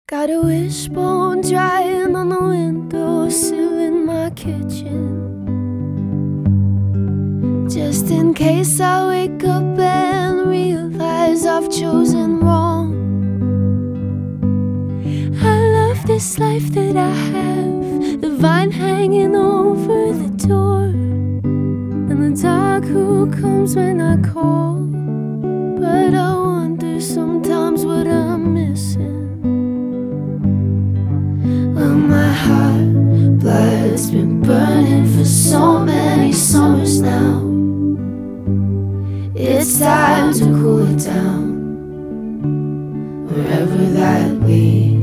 Got a wishbone drying on the windowsill in my kitchen, just in case I wake up and realize I've chosen wrong. I love this life that I have, the vine hanging over the door, and the dog who comes when I call. But I wonder sometimes what I'm missing. Well, my heart blood's been burning for so many summers now. It's time to cool it down, wherever that leads.